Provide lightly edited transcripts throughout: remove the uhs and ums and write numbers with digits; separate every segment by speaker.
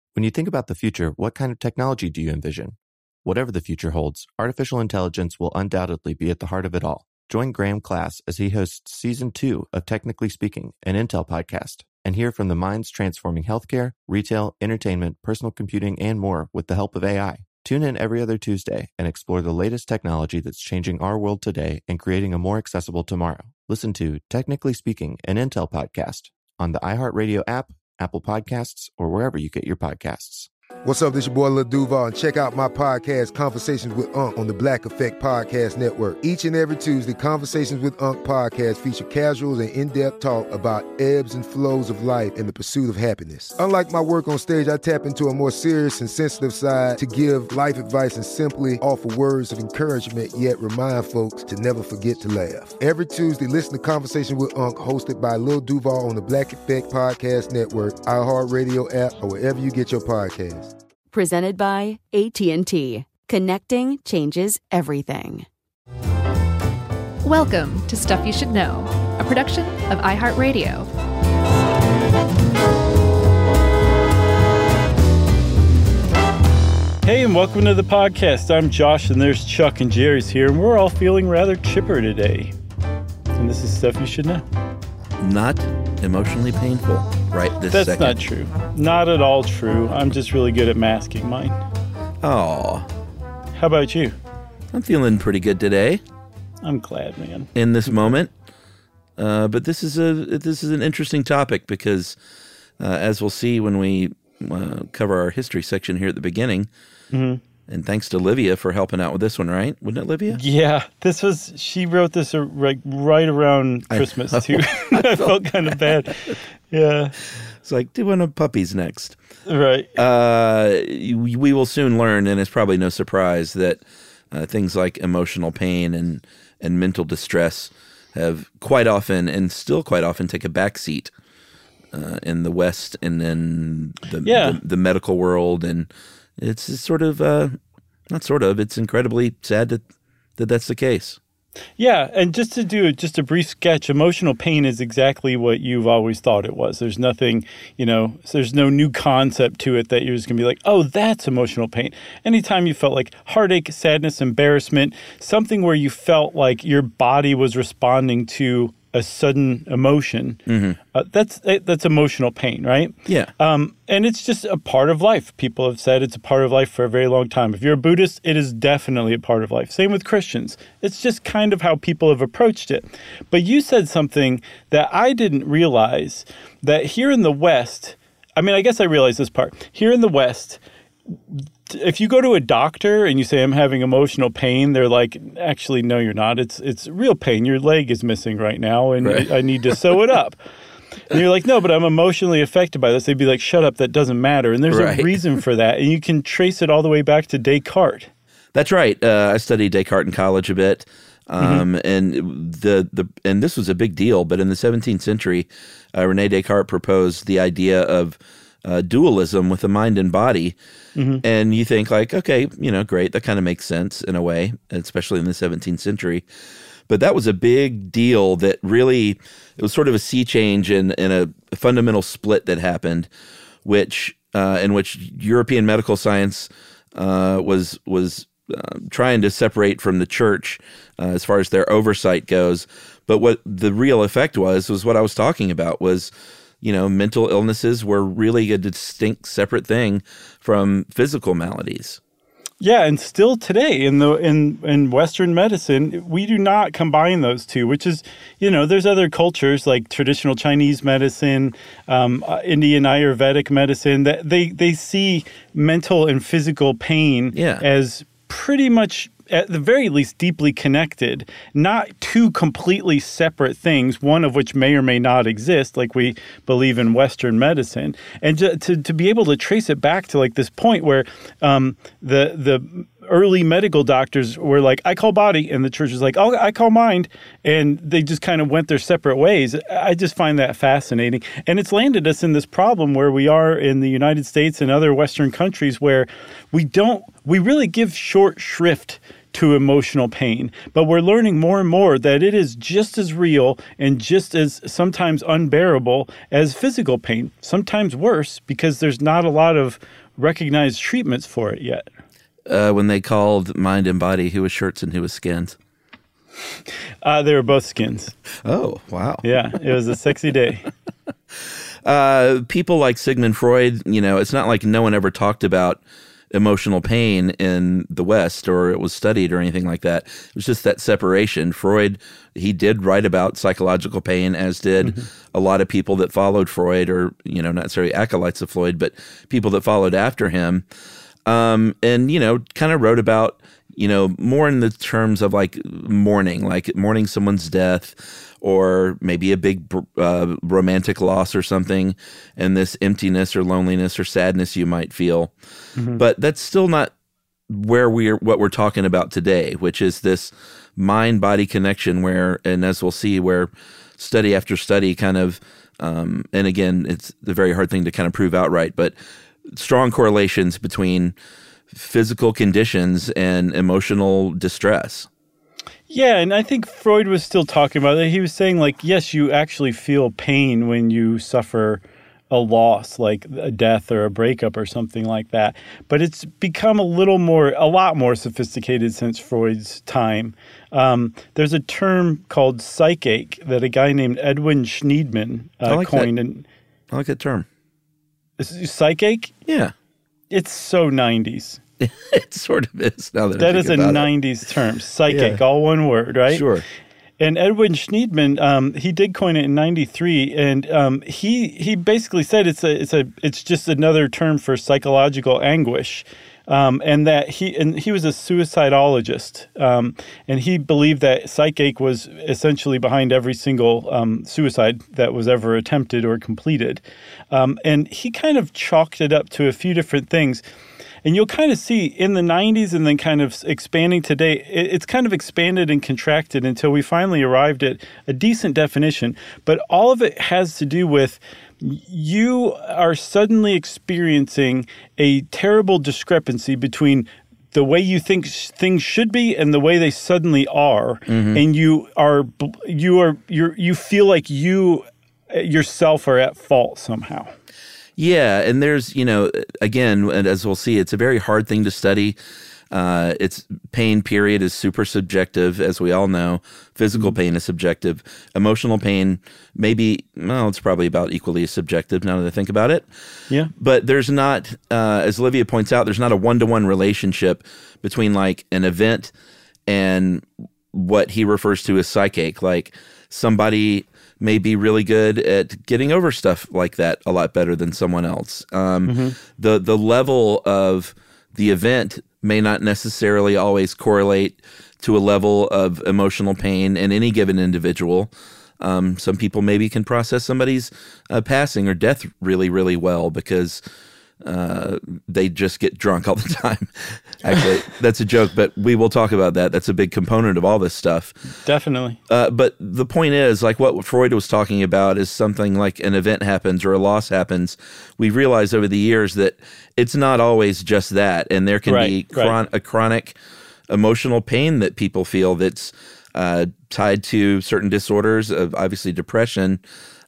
Speaker 1: When you think about the future, what kind of technology do you envision? Whatever the future holds, artificial intelligence will undoubtedly be at the heart of it all. Join Graham Class as he hosts Season 2 of Technically Speaking, an Intel podcast, and hear from the minds transforming healthcare, retail, entertainment, personal computing, and more with the help of AI. Tune in every other Tuesday and explore the latest technology that's changing our world today and creating a more accessible tomorrow. Listen to Technically Speaking, an Intel podcast on the iHeartRadio app, Apple Podcasts, or wherever you get your podcasts.
Speaker 2: What's up, this your boy Lil Duval, and check out my podcast, Conversations with Unc, on the Black Effect Podcast Network. Each and every Tuesday, Conversations with Unc podcast feature casuals and in-depth talk about ebbs and flows of life and the pursuit of happiness. Unlike my work on stage, I tap into a more serious and sensitive side to give life advice and simply offer words of encouragement, yet remind folks to never forget to laugh. Every Tuesday, listen to Conversations with Unc, hosted by Lil Duval on the Black Effect Podcast Network, iHeartRadio app, or wherever you get your podcasts.
Speaker 3: Presented by AT&T. Connecting changes everything.
Speaker 4: Welcome to Stuff You Should Know, a production of iHeartRadio.
Speaker 5: Hey, and welcome to the podcast. I'm Josh, and there's Chuck and Jerry's here, and we're all feeling rather chipper today. And this is Stuff You Should Know.
Speaker 6: Not emotionally painful right this
Speaker 5: That's
Speaker 6: second.
Speaker 5: not true. Not at all true. I'm just really good at masking mine.
Speaker 6: Oh,
Speaker 5: How about you?
Speaker 6: I'm feeling pretty good today
Speaker 5: I'm glad, man.
Speaker 6: in this moment. But this is an interesting topic because, as we'll see when we cover our history section here at the beginning, and thanks to Livia for helping out with this one, right? Wasn't it, Livia?
Speaker 5: Yeah, she wrote this right around Christmas, too. I felt kind of bad. Yeah.
Speaker 6: It's like, do one of puppies next.
Speaker 5: Right.
Speaker 6: We will soon learn, and it's probably no surprise, that things like emotional pain and mental distress have quite often, and still quite often, take a backseat in the West and in the medical world. And it's sort of, it's incredibly sad that that's the case.
Speaker 5: Yeah, and just to do a brief sketch, emotional pain is exactly what you've always thought it was. There's nothing, there's no new concept to it that you're just going to be like, oh, that's emotional pain. Anytime you felt like heartache, sadness, embarrassment, something where you felt like your body was responding to a sudden emotion, that's emotional pain, right?
Speaker 6: Yeah.
Speaker 5: And it's just a part of life. People have said it's a part of life for a very long time. If you're a Buddhist, it is definitely a part of life. Same with Christians. It's just kind of how people have approached it. But you said something that I didn't realize, that here in the West, I mean, I guess I realized this part. Here in the West, if you go to a doctor and you say, I'm having emotional pain, they're like, actually, no, you're not. It's real pain. Your leg is missing right now, and
Speaker 6: right.
Speaker 5: I need to sew it up. And you're like, no, but I'm emotionally affected by this. They'd be like, shut up, that doesn't matter. And there's
Speaker 6: right.
Speaker 5: a reason for that. And you can trace it all the way back to Descartes.
Speaker 6: That's right. I studied Descartes in college a bit. And this was a big deal. But in the 17th century, René Descartes proposed the idea of dualism with the mind and body. And you think like, okay, great. That kind of makes sense in a way, especially in the 17th century. But that was a big deal that really, it was sort of a sea change in a fundamental split that happened, in which European medical science was trying to separate from the church as far as their oversight goes. But what the real effect was what I was talking about was, mental illnesses were really a distinct, separate thing from physical maladies.
Speaker 5: Yeah, and still today in Western medicine, we do not combine those two, which is, there's other cultures like traditional Chinese medicine, Indian Ayurvedic medicine, that they see mental and physical pain as pretty much, at the very least, deeply connected, not two completely separate things, one of which may or may not exist, like we believe in Western medicine. And to be able to trace it back to like this point where the early medical doctors were like, I call body, and the church was like, oh, I call mind, and they just kind of went their separate ways. I just find that fascinating. And it's landed us in this problem where we are in the United States and other Western countries where we really give short shrift to emotional pain. But we're learning more and more that it is just as real and just as sometimes unbearable as physical pain, sometimes worse because there's not a lot of recognized treatments for it yet.
Speaker 6: When they called mind and body, who was shirts and who was skins?
Speaker 5: They were both skins.
Speaker 6: Oh, wow.
Speaker 5: Yeah, it was a sexy day.
Speaker 6: People like Sigmund Freud, it's not like no one ever talked about emotional pain in the West or it was studied or anything like that. It was just that separation. Freud, he did write about psychological pain, as did a lot of people that followed Freud, or, not necessarily acolytes of Freud, but people that followed after him. And, kind of wrote about, more in the terms of like mourning someone's death, or maybe a big romantic loss or something, and this emptiness or loneliness or sadness you might feel. But that's still not what we're talking about today, which is this mind-body connection where, and as we'll see, where study after study kind of, and again, it's a very hard thing to kind of prove outright, but strong correlations between physical conditions and emotional distress.
Speaker 5: Yeah, and I think Freud was still talking about it. He was saying, like, yes, you actually feel pain when you suffer a loss, like a death or a breakup or something like that. But it's become a lot more sophisticated since Freud's time. There's a term called psychache that a guy named Edwin Schneidman coined.
Speaker 6: I like that term.
Speaker 5: Psychache?
Speaker 6: Yeah.
Speaker 5: It's so 90s.
Speaker 6: It sort of is. Now
Speaker 5: that is a 90s term. Psychic, all one word, right?
Speaker 6: Sure.
Speaker 5: And Edwin Schneidman, he did coin it in '93, and he basically said it's just another term for psychological anguish, and that he was a suicidologist, and he believed that psychache was essentially behind every single suicide that was ever attempted or completed, and he kind of chalked it up to a few different things. And you'll kind of see in the 90s and then kind of expanding today, it's kind of expanded and contracted until we finally arrived at a decent definition. But all of it has to do with you are suddenly experiencing a terrible discrepancy between the way you think things should be and the way they suddenly are. And you feel like you yourself are at fault somehow.
Speaker 6: Yeah, and there's, again, and as we'll see, it's a very hard thing to study. It's pain, period, is super subjective, as we all know. Physical pain is subjective. Emotional pain, it's probably about equally as subjective now that I think about it.
Speaker 5: Yeah.
Speaker 6: But there's not, as Olivia points out, there's not a one-to-one relationship between like an event and what he refers to as psychache. Like somebody may be really good at getting over stuff like that a lot better than someone else. The level of the event may not necessarily always correlate to a level of emotional pain in any given individual. Some people maybe can process somebody's passing or death really, really well because they just get drunk all the time. Actually, that's a joke, but we will talk about that. That's a big component of all this stuff.
Speaker 5: Definitely.
Speaker 6: But the point is, like what Freud was talking about is something like an event happens or a loss happens. We've realized over the years that it's not always just that. And there can be a chronic emotional pain that people feel that's tied to certain disorders, obviously depression,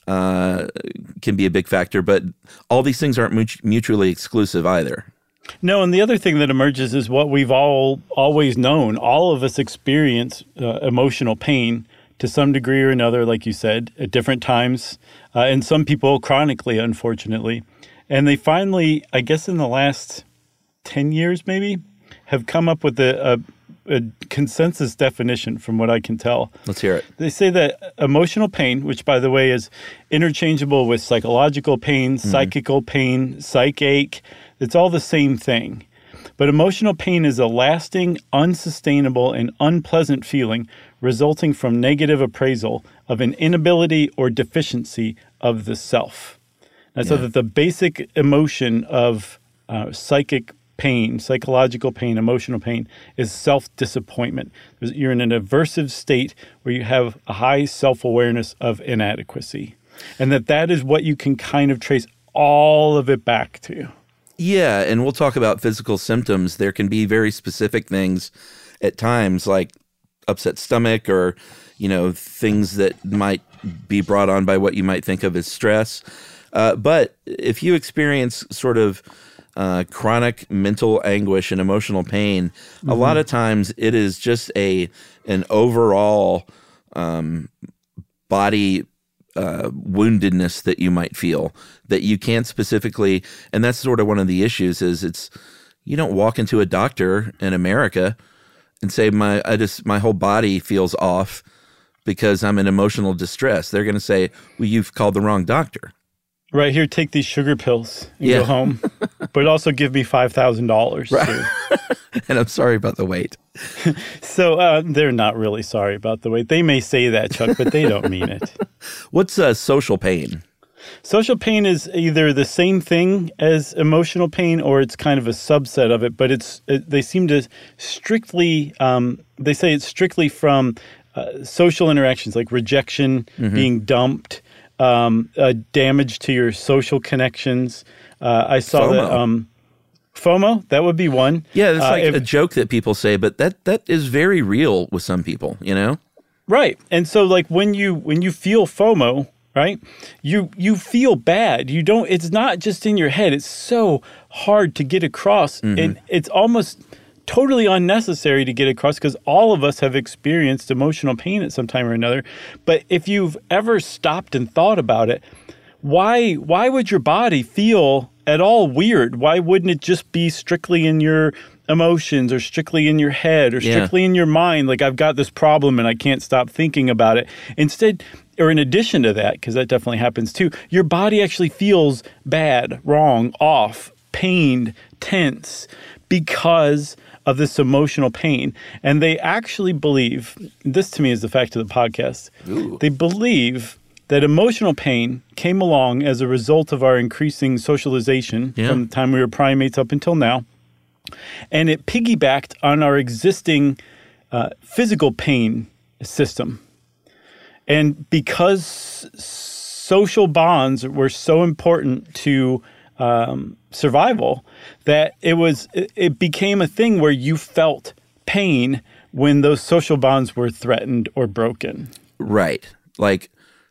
Speaker 6: can be a big factor, but all these things aren't mutually exclusive either.
Speaker 5: No, and the other thing that emerges is what we've always known. All of us experience emotional pain to some degree or another, like you said, at different times, and some people chronically, unfortunately. And they finally, I guess in the last 10 years maybe, have come up with a consensus definition from what I can tell.
Speaker 6: Let's hear it.
Speaker 5: They say that emotional pain, which by the way is interchangeable with psychological pain, psychical pain, psychache, it's all the same thing. But emotional pain is a lasting, unsustainable, and unpleasant feeling resulting from negative appraisal of an inability or deficiency of the self. And so that the basic emotion of psychic pain, psychological pain, emotional pain is self-disappointment. You're in an aversive state where you have a high self-awareness of inadequacy. And that is what you can kind of trace all of it back to.
Speaker 6: Yeah, and we'll talk about physical symptoms. There can be very specific things at times, like upset stomach or, things that might be brought on by what you might think of as stress. But if you experience sort of chronic mental anguish and emotional pain, a lot of times it is just an overall body woundedness that you might feel that you can't specifically, and that's sort of one of the issues is you don't walk into a doctor in America and say my whole body feels off because I'm in emotional distress. They're going to say, well, you've called the wrong doctor.
Speaker 5: Right, here, take these sugar pills and go home, but also give me $5,000.
Speaker 6: Right. And I'm sorry about the wait.
Speaker 5: So they're not really sorry about the wait. They may say that, Chuck, but they don't mean it.
Speaker 6: What's social pain?
Speaker 5: Social pain is either the same thing as emotional pain or it's kind of a subset of it, but they seem to strictly, they say it's strictly from social interactions like rejection, being dumped, damage to your social connections. I saw
Speaker 6: FOMO.
Speaker 5: that FOMO, that would be one.
Speaker 6: Yeah, it's like a joke that people say, but that is very real with some people,
Speaker 5: Right. And so like when you feel FOMO, right, you feel bad. It's not just in your head. It's so hard to get across. And it's almost totally unnecessary to get across because all of us have experienced emotional pain at some time or another. But if you've ever stopped and thought about it, why would your body feel at all weird? Why wouldn't it just be strictly in your emotions or strictly in your head or strictly in your mind? Like, I've got this problem and I can't stop thinking about it. Instead, or in addition to that, because that definitely happens too, your body actually feels bad, wrong, off, pained, tense because of this emotional pain. And they actually believe, this to me is the fact of the podcast, they believe that emotional pain came along as a result of our increasing socialization from the time we were primates up until now. And it piggybacked on our existing physical pain system. And because social bonds were so important to survival, that it became a thing where you felt pain when those social bonds were threatened or broken.
Speaker 6: Right. Like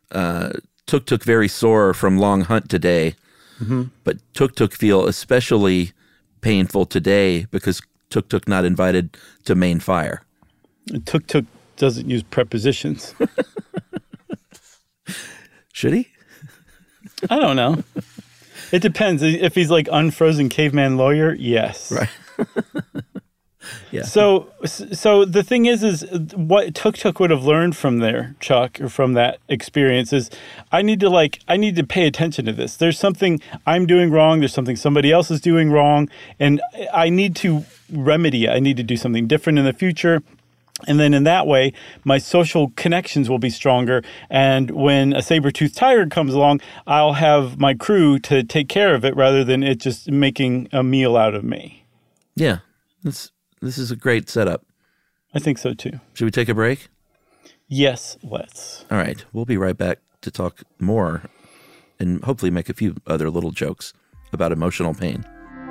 Speaker 6: Tuk very sore from long hunt today, but Tuk feel especially painful today because Tuk not invited to main fire.
Speaker 5: Tuk doesn't use prepositions.
Speaker 6: Should he?
Speaker 5: I don't know. It depends. If he's like unfrozen caveman lawyer, yes.
Speaker 6: Right. Yeah.
Speaker 5: So the thing is what Tuk would have learned from there, Chuck, or from that experience is I need to pay attention to this. There's something I'm doing wrong. There's something somebody else is doing wrong. And I need to remedy it. I need to do something different in the future. And then in that way, my social connections will be stronger. And when a saber-toothed tiger comes along, I'll have my crew to take care of it rather than it just making a meal out of me.
Speaker 6: Yeah, this is a great setup.
Speaker 5: I think so, too.
Speaker 6: Should we take a break?
Speaker 5: Yes, let's.
Speaker 6: All right. We'll be right back to talk more and hopefully make a few other little jokes about emotional pain.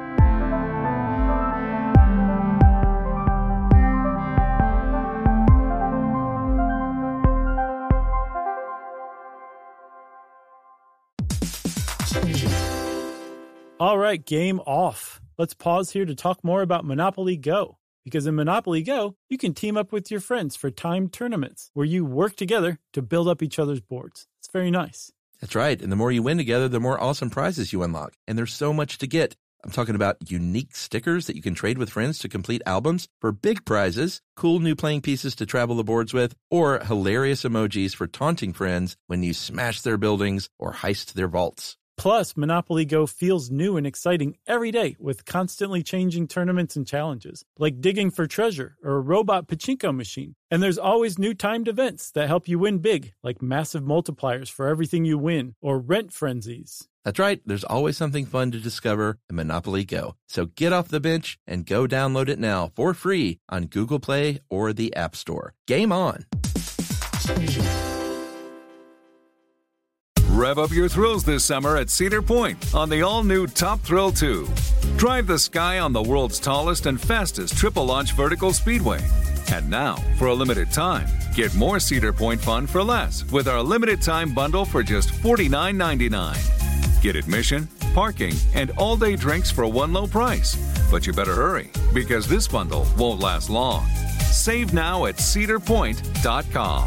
Speaker 5: All right, game off. Let's pause here to talk more about Monopoly Go. Because in Monopoly Go, you can team up with your friends for timed tournaments where you work together to build up each other's boards. It's very nice.
Speaker 7: That's right. And the more you win together, the more awesome prizes you unlock. And there's so much to get. I'm talking about unique stickers that you can trade with friends to complete albums for big prizes, cool new playing pieces to travel the boards with, or hilarious emojis for taunting friends when you smash their buildings or heist their vaults.
Speaker 5: Plus, Monopoly Go feels new and exciting every day with constantly changing tournaments and challenges, like digging for treasure or a robot pachinko machine. And there's always new timed events that help you win big, like massive multipliers for everything you win or rent frenzies.
Speaker 7: That's right. There's always something fun to discover in Monopoly Go. So get off the bench and go download it now for free on Google Play or the App Store. Game on!
Speaker 8: Rev up your thrills this summer at Cedar Point on the all-new Top Thrill 2. Drive the sky on the world's tallest and fastest triple-launch vertical speedway. And now, for a limited time, get more Cedar Point fun for less with our limited-time bundle for just $49.99. Get admission, parking, and all-day drinks for one low price. But you better hurry, because this bundle won't last long. Save now at cedarpoint.com.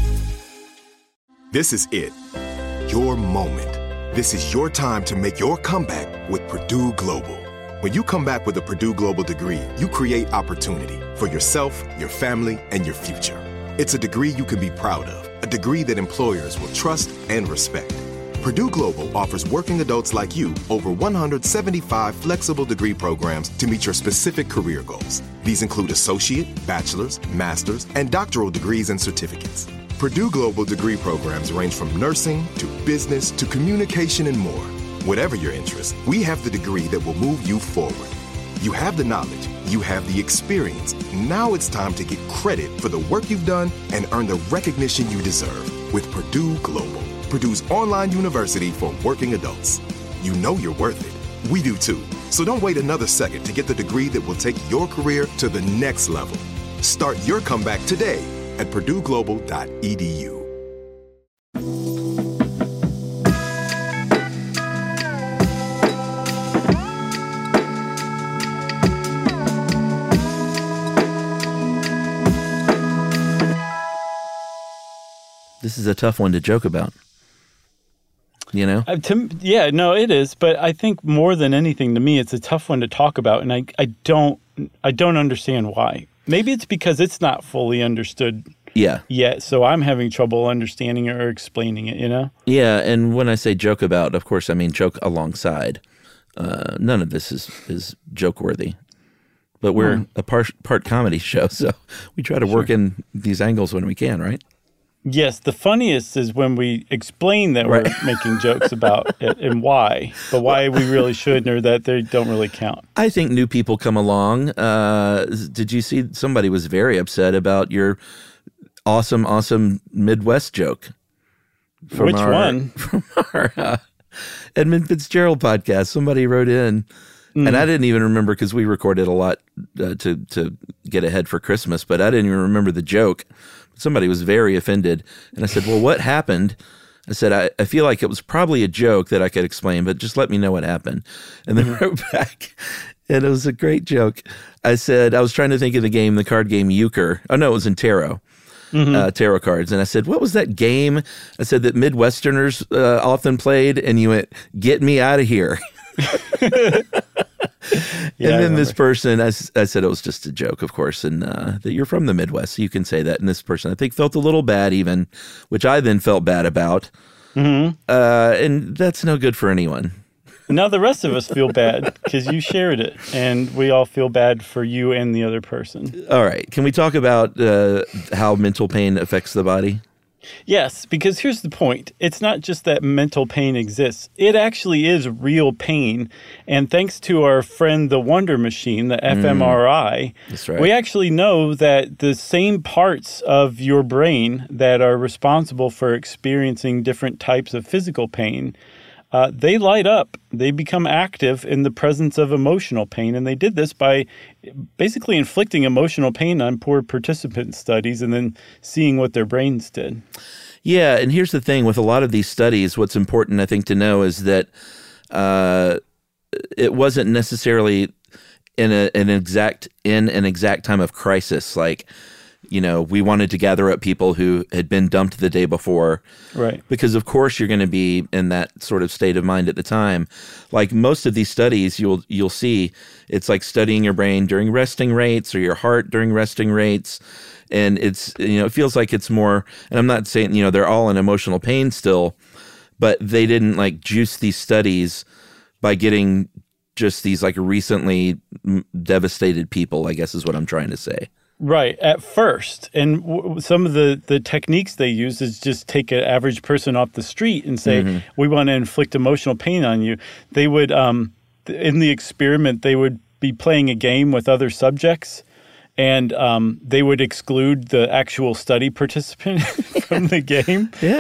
Speaker 9: This is it. Your moment. This is your time to make your comeback with Purdue Global. When you come back with a Purdue Global degree, you create opportunity for yourself, your family, and your future. It's a degree you can be proud of, a degree that employers will trust and respect. Purdue Global offers working adults like you over 175 flexible degree programs to meet your specific career goals. These include associate, bachelor's, master's, and doctoral degrees and certificates. Purdue Global degree programs range from nursing to business to communication and more. Whatever your interest, we have the degree that will move you forward. You have the knowledge, you have the experience. Now it's time to get credit for the work you've done and earn the recognition you deserve with Purdue Global, Purdue's online university for working adults. You know you're worth it. We do too. So don't wait another second to get the degree that will take your career to the next level. Start your comeback today at purdueglobal.edu.
Speaker 6: This is a tough one to joke about. You know?
Speaker 5: Yeah, no, it is. But I think more than anything, to me, it's a tough one to talk about, and I don't understand why. Maybe it's because it's not fully understood yet, so I'm having trouble understanding it or explaining it, you know?
Speaker 6: Yeah, and when I say joke about, of course, I mean joke alongside. None of this is joke-worthy. But we're a part comedy show, so we try to work in these angles when we can, right?
Speaker 5: Yes, the funniest is when we explain that we're making jokes about it and why, but why we really shouldn't or that they don't really count.
Speaker 6: I think new people come along. Did you see somebody was very upset about your awesome Midwest joke?
Speaker 5: Which one?
Speaker 6: From our Edmund Fitzgerald podcast. Somebody wrote in, and I didn't even remember because we recorded a lot to get ahead for Christmas, but I didn't even remember the joke. Somebody was very offended. And I said, well, what happened? I said, I feel like it was probably a joke that I could explain, but just let me know what happened. And they wrote back, and it was a great joke. I said, I was trying to think of the card game Euchre. Oh, no, it was in tarot. Tarot cards. And I said, what was that game? I said that Midwesterners often played, and you went, get me out of here. And then this person, I said it was just a joke, of course, and that you're from the Midwest, so you can say that. And this person, I think, felt a little bad even, which I then felt bad about. And that's no good for anyone.
Speaker 5: Now the rest of us feel bad because you shared it, and we all feel bad for you and the other person.
Speaker 6: All right. Can we talk about how mental pain affects the body?
Speaker 5: Yes, because here's the point. It's not just that mental pain exists. It actually is real pain. And thanks to our friend, the Wonder Machine, the fMRI,
Speaker 6: That's right.
Speaker 5: we actually know that the same parts of your brain that are responsible for experiencing different types of physical pain, they light up. They become active in the presence of emotional pain. And they did this by basically inflicting emotional pain on poor participant studies and then seeing what their brains did.
Speaker 6: Yeah, and here's the thing with a lot of these studies, what's important, I think, to know is that it wasn't necessarily in an exact time of crisis, like, you know, we wanted to gather up people who had been dumped the day before.
Speaker 5: Right.
Speaker 6: Because, of course, you're going to be in that sort of state of mind at the time. Like most of these studies, you'll see it's like studying your brain during resting rates or your heart during resting rates. And it's, you know, it feels like it's more, and I'm not saying, you know, they're all in emotional pain still, but they didn't like juice these studies by getting just these like recently devastated people, I guess is what I'm trying to say.
Speaker 5: Right, at first. And some of the techniques they use is just take an average person off the street and say, we want to inflict emotional pain on you. They would, in the experiment, they would be playing a game with other subjects, and they would exclude the actual study participant from the game.
Speaker 6: Yeah.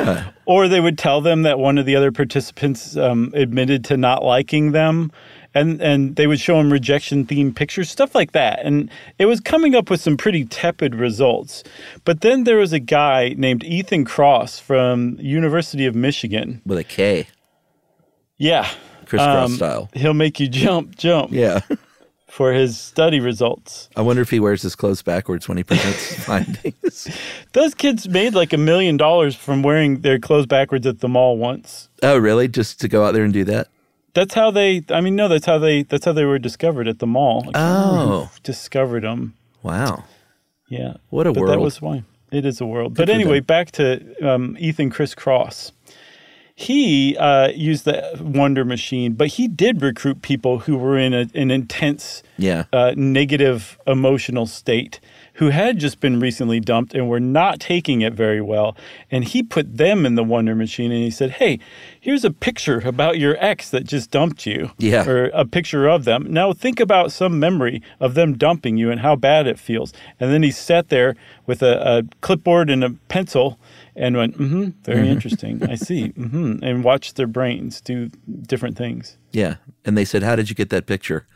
Speaker 5: Or they would tell them that one of the other participants admitted to not liking them. And they would show them rejection-themed pictures, stuff like that. And it was coming up with some pretty tepid results. But then there was a guy named Ethan Kross from University of Michigan.
Speaker 6: With a K.
Speaker 5: Yeah.
Speaker 6: Crisscross style.
Speaker 5: He'll make you jump.
Speaker 6: Yeah.
Speaker 5: For his study results.
Speaker 6: I wonder if he wears his clothes backwards when he presents findings.
Speaker 5: Those kids made like $1 million from wearing their clothes backwards at the mall once.
Speaker 6: Oh, really? Just to go out there and do that?
Speaker 5: That's how they were discovered at the mall.
Speaker 6: Oh.
Speaker 5: Discovered them.
Speaker 6: Wow.
Speaker 5: Yeah.
Speaker 6: What a world.
Speaker 5: That was why. It is a world. But anyway, back to Ethan Kross. He used the Wonder Machine, but he did recruit people who were in an intense negative emotional state, who had just been recently dumped and were not taking it very well. And he put them in the Wonder Machine and he said, hey, here's a picture about your ex that just dumped you.
Speaker 6: Yeah.
Speaker 5: Or a picture of them. Now think about some memory of them dumping you and how bad it feels. And then he sat there with a clipboard and a pencil and went, very interesting. I see. And watched their brains do different things.
Speaker 6: Yeah. And they said, how did you get that picture?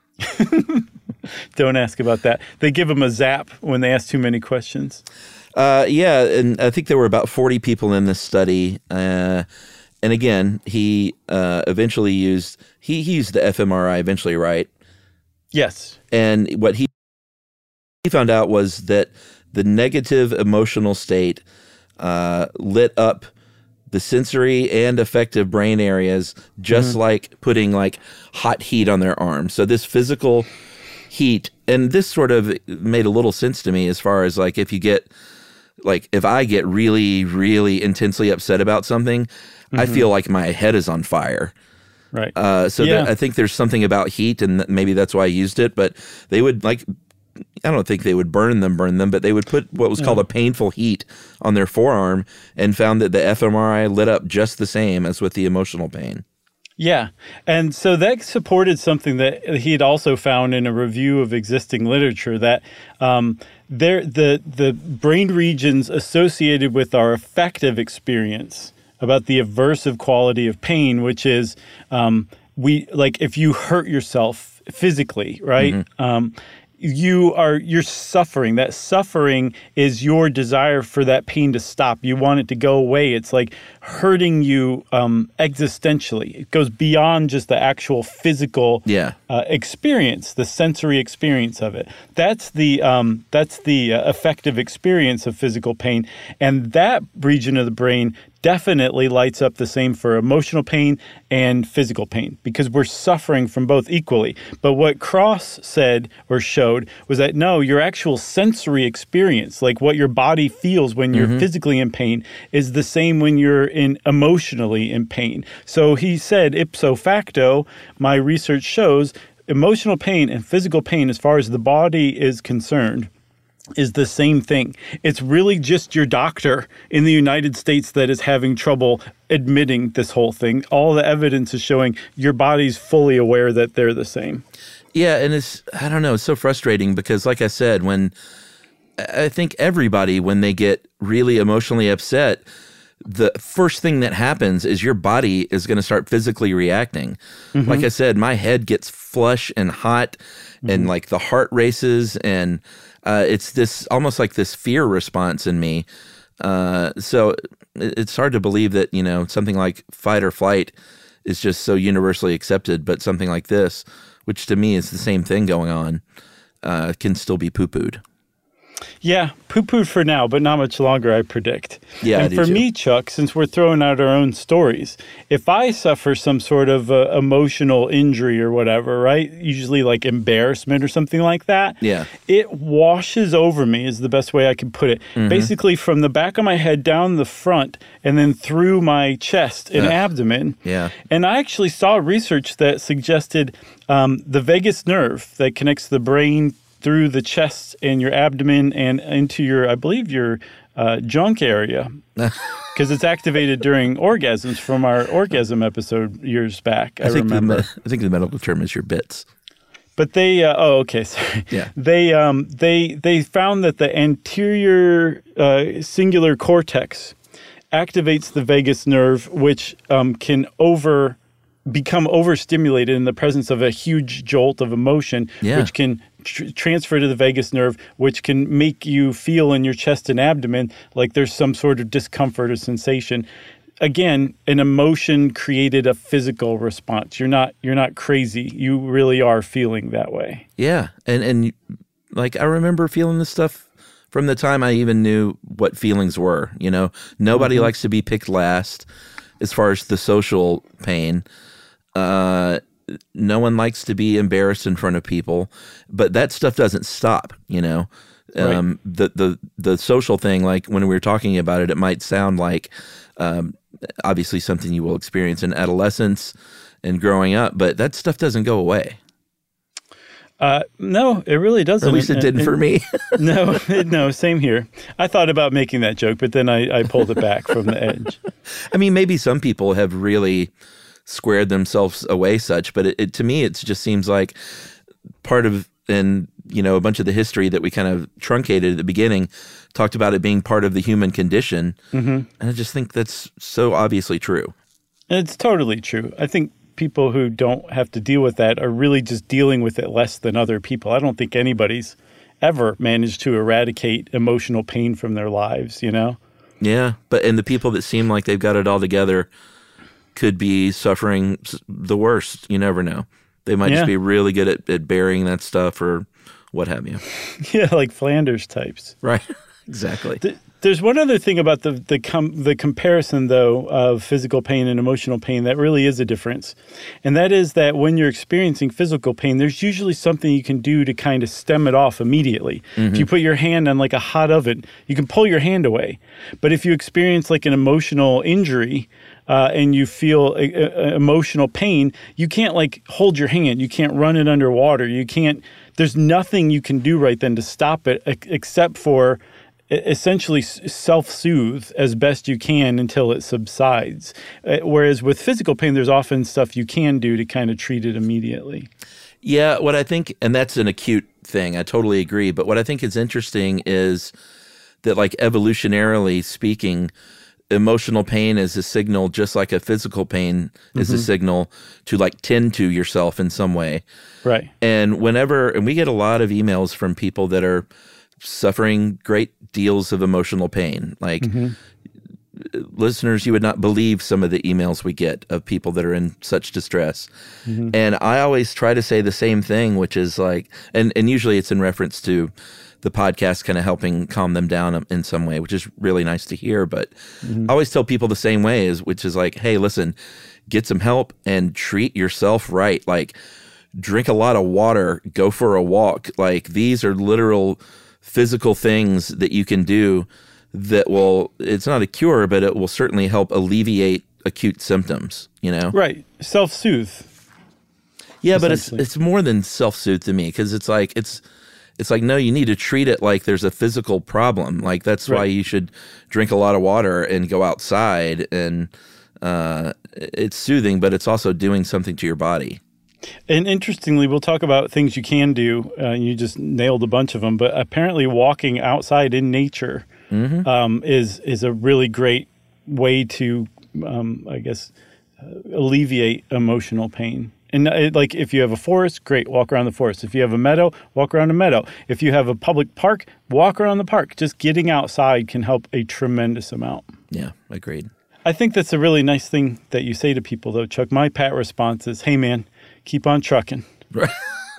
Speaker 5: Don't ask about that. They give them a zap when they ask too many questions.
Speaker 6: Yeah, and I think there were about 40 people in this study. And again, he eventually used he used the fMRI eventually, right?
Speaker 5: Yes.
Speaker 6: And what he found out was that the negative emotional state lit up the sensory and affective brain areas, just like putting like hot heat on their arms. So this physical heat, and this sort of made a little sense to me as far as like if I get really, really intensely upset about something, I feel like my head is on fire.
Speaker 5: Right.
Speaker 6: I think there's something about heat, and maybe that's why I used it. But they would I don't think they would burn them, but they would put what was called a painful heat on their forearm and found that the fMRI lit up just the same as with the emotional pain.
Speaker 5: Yeah. And so that supported something that he had also found in a review of existing literature, that the brain regions associated with our affective experience about the aversive quality of pain, which is if you hurt yourself physically, right? You're suffering. That suffering is your desire for that pain to stop. You want it to go away. It's like hurting you existentially. It goes beyond just the actual physical experience, the sensory experience of it. That's the affective experience of physical pain, and that region of the brain definitely lights up the same for emotional pain and physical pain, because we're suffering from both equally. But what Kross said or showed was that no, your actual sensory experience, like what your body feels when you're physically in pain, is the same when you're emotionally in pain. So he said, ipso facto, my research shows emotional pain and physical pain, as far as the body is concerned, is the same thing. It's really just your doctor in the United States that is having trouble admitting this whole thing. All the evidence is showing your body's fully aware that they're the same.
Speaker 6: Yeah, and it's so frustrating because, like I said, when I think everybody, when they get really emotionally upset, the first thing that happens is your body is going to start physically reacting. Like I said, my head gets flush and hot and like the heart races, and it's this almost like this fear response in me. So it's hard to believe that, something like fight or flight is just so universally accepted, but something like this, which to me is the same thing going on, can still be poo-pooed.
Speaker 5: Yeah, poo-pooed for now, but not much longer, I predict.
Speaker 6: Yeah,
Speaker 5: and for me, Chuck, since we're throwing out our own stories, if I suffer some sort of emotional injury or whatever, right, usually like embarrassment or something like that, it washes over me is the best way I can put it. Basically from the back of my head down the front and then through my chest and abdomen. Yeah. And I actually saw research that suggested the vagus nerve that connects the brain through the chest and your abdomen and into your, I believe, your junk area, because it's activated during orgasms from our orgasm episode years back. I remember.
Speaker 6: I think the medical term is your bits.
Speaker 5: But they, sorry.
Speaker 6: Yeah.
Speaker 5: They found that the anterior singular cortex activates the vagus nerve, which can become overstimulated in the presence of a huge jolt of emotion, which can transfer to the vagus nerve, which can make you feel in your chest and abdomen like there's some sort of discomfort or sensation. Again, an emotion created a physical response. You're not crazy. You really are feeling that way.
Speaker 6: Yeah, and like I remember feeling this stuff from the time I even knew what feelings were. You know, nobody likes to be picked last as far as the social pain. No one likes to be embarrassed in front of people, but that stuff doesn't stop, you know.
Speaker 5: Right.
Speaker 6: The social thing, like when we were talking about it, it might sound like obviously something you will experience in adolescence and growing up, but that stuff doesn't go away.
Speaker 5: No, it really doesn't.
Speaker 6: Or at least it didn't for me.
Speaker 5: No, same here. I thought about making that joke, but then I pulled it back from the edge.
Speaker 6: I mean, maybe some people have really squared themselves away such, but it to me, it just seems like part of, and you know, a bunch of the history that we kind of truncated at the beginning talked about it being part of the human condition. And I just think that's so obviously true.
Speaker 5: It's totally true. I think people who don't have to deal with that are really just dealing with it less than other people. I don't think anybody's ever managed to eradicate emotional pain from their lives, you know?
Speaker 6: Yeah, and the people that seem like they've got it all together could be suffering the worst. You never know. They might just be really good at burying that stuff or what have you.
Speaker 5: Yeah, like Flanders types.
Speaker 6: Right, exactly.
Speaker 5: There's one other thing about the comparison, though, of physical pain and emotional pain that really is a difference. And that is that when you're experiencing physical pain, there's usually something you can do to kind of stem it off immediately. If you put your hand on like a hot oven, you can pull your hand away. But if you experience like an emotional injury, and you feel emotional pain, you can't like hold your hand. You can't run it underwater. There's nothing you can do right then to stop it except for essentially self-soothe as best you can until it subsides. Whereas with physical pain, there's often stuff you can do to kind of treat it immediately.
Speaker 6: Yeah, what I think, and that's an acute thing, I totally agree. But what I think is interesting is that, like, evolutionarily speaking, emotional pain is a signal just like a physical pain is a signal to like tend to yourself in some way.
Speaker 5: Right.
Speaker 6: And we get a lot of emails from people that are suffering great deals of emotional pain. Like listeners, you would not believe some of the emails we get of people that are in such distress. And I always try to say the same thing, which is like, and usually it's in reference to the podcast kind of helping calm them down in some way, which is really nice to hear. But I always tell people the same way, which is like, hey, listen, get some help and treat yourself right. Like, drink a lot of water, go for a walk. Like, these are literal physical things that you can do that will, it's not a cure, but it will certainly help alleviate acute symptoms, you know?
Speaker 5: Right. Self-soothe.
Speaker 6: Yeah, but it's more than self-soothe to me, because it's like, no, you need to treat it like there's a physical problem. Like, that's why you should drink a lot of water and go outside. And it's soothing, but it's also doing something to your body.
Speaker 5: And interestingly, we'll talk about things you can do. You just nailed a bunch of them. But apparently walking outside in nature is a really great way to, alleviate emotional pain. And like if you have a forest, great, walk around the forest. If you have a meadow, walk around a meadow. If you have a public park, walk around the park. Just getting outside can help a tremendous amount.
Speaker 6: Yeah, agreed.
Speaker 5: I think that's a really nice thing that you say to people, though, Chuck. My pat response is, hey, man, keep on trucking.
Speaker 6: Right.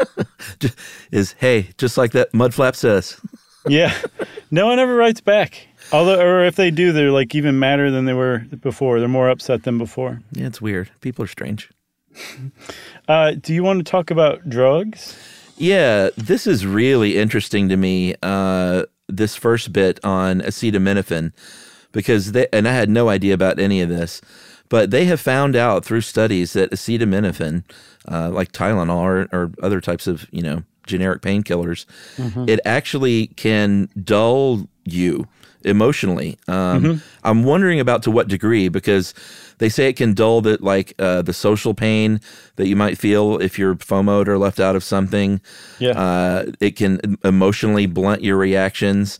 Speaker 6: Hey, just like that Mudflap says.
Speaker 5: Yeah. No one ever writes back. Or if they do, they're like even madder than they were before. They're more upset than before.
Speaker 6: Yeah, it's weird. People are strange.
Speaker 5: Do you want to talk about drugs?
Speaker 6: Yeah, this is really interesting to me, this first bit on acetaminophen, because I had no idea about any of this, but they have found out through studies that acetaminophen, like Tylenol or other types of, generic painkillers, it actually can dull you emotionally. I'm wondering about to what degree, because they say it can dull the social pain that you might feel if you're FOMO'd or left out of something. Yeah. It can emotionally blunt your reactions.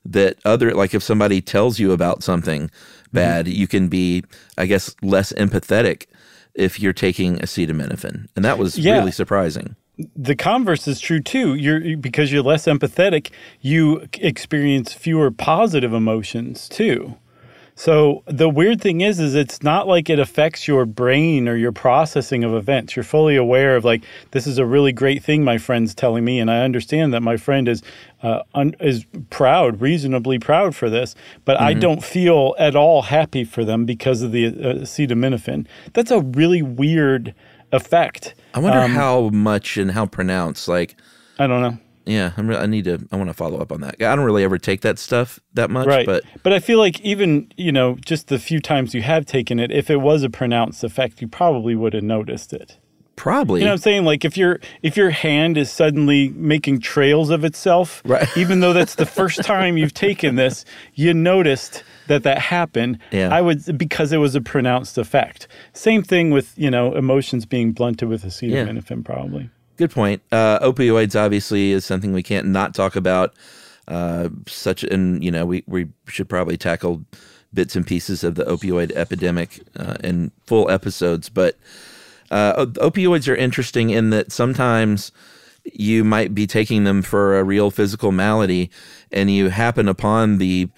Speaker 6: that like if somebody tells you about something bad, you can be, I guess, less empathetic if you're taking acetaminophen. And that was really surprising.
Speaker 5: The converse is true too. Because you're less empathetic, you experience fewer positive emotions too. So the weird thing is it's not like it affects your brain or your processing of events. You're fully aware of like, this is a really great thing my friend's telling me, and I understand that my friend is proud, reasonably proud for this, but I don't feel at all happy for them because of the acetaminophen. That's a really weird effect.
Speaker 6: I wonder how much and how pronounced. Like,
Speaker 5: I don't know.
Speaker 6: Yeah, I want to follow up on that. I don't really ever take that stuff that much.
Speaker 5: Right.
Speaker 6: But
Speaker 5: I feel like even, just the few times you have taken it, if it was a pronounced effect, you probably would have noticed it.
Speaker 6: Probably.
Speaker 5: You know what I'm saying? Like if your hand is suddenly making trails of itself,
Speaker 6: right.
Speaker 5: Even though that's the first time you've taken this, you noticed that happened.
Speaker 6: Yeah.
Speaker 5: Because it was a pronounced effect. Same thing with, emotions being blunted with acetaminophen probably.
Speaker 6: Good point. Opioids obviously is something we can't not talk about. We should probably tackle bits and pieces of the opioid epidemic in full episodes. But opioids are interesting in that sometimes you might be taking them for a real physical malady, and you happen upon the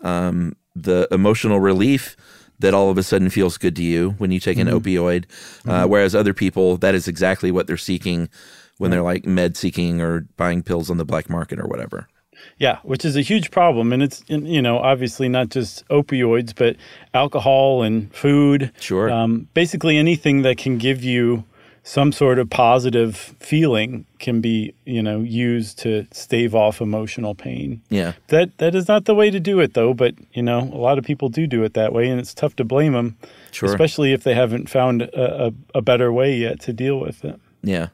Speaker 6: emotional relief that all of a sudden feels good to you when you take an opioid, whereas other people, that is exactly what they're seeking when they're like med seeking or buying pills on the black market or whatever.
Speaker 5: Yeah, which is a huge problem. And it's, obviously not just opioids, but alcohol and food.
Speaker 6: Sure.
Speaker 5: Basically anything that can give you some sort of positive feeling can be, used to stave off emotional pain.
Speaker 6: Yeah.
Speaker 5: That is not the way to do it, though. But, a lot of people do it that way, and it's tough to blame them,
Speaker 6: sure.
Speaker 5: Especially if they haven't found a better way yet to deal with it.
Speaker 6: Yeah.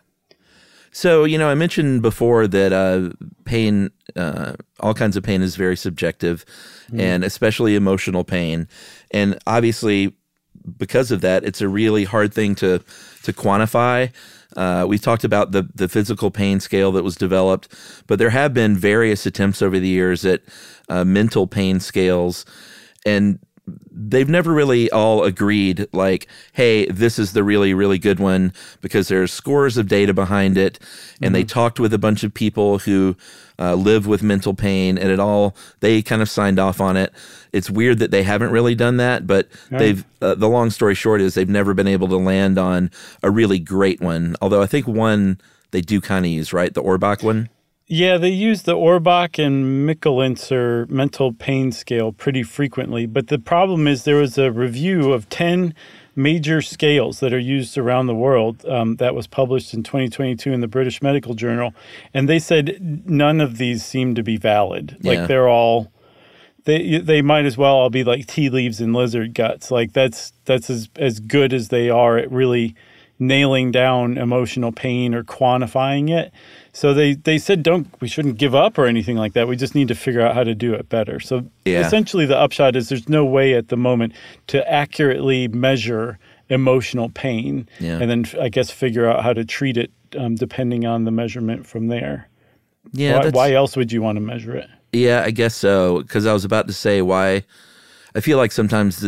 Speaker 6: So, I mentioned before that pain, all kinds of pain is very subjective, and especially emotional pain. And obviously, because of that, it's a really hard thing to quantify. We've talked about the physical pain scale that was developed, but there have been various attempts over the years at mental pain scales, and they've never really all agreed like, hey, this is the really, really good one, because there's scores of data behind it. And they talked with a bunch of people who live with mental pain, and they kind of signed off on it. It's weird that they haven't really done that, but they've, the long story short is they've never been able to land on a really great one. Although I think one they do kind of use, right? The Orbach one.
Speaker 5: Yeah, they use the Orbach and Michelintzer mental pain scale pretty frequently. But the problem is there was a review of 10 major scales that are used around the world that was published in 2022 in the British Medical Journal. And they said none of these seem to be valid. Like they're all, they might as well all be like tea leaves and lizard guts. Like that's as good as they are at really nailing down emotional pain or quantifying it. So they said we shouldn't give up or anything like that. We just need to figure out how to do it better. So essentially the upshot is there's no way at the moment to accurately measure emotional pain and then I guess figure out how to treat it depending on the measurement from there.
Speaker 6: Yeah.
Speaker 5: Why else would you want to measure it?
Speaker 6: Yeah, I guess so. Because I was about to say why I feel like sometimes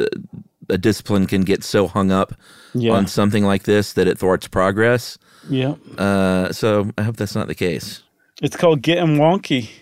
Speaker 6: a discipline can get so hung up on something like this that it thwarts progress.
Speaker 5: Yeah.
Speaker 6: So I hope that's not the case.
Speaker 5: It's called getting wonky.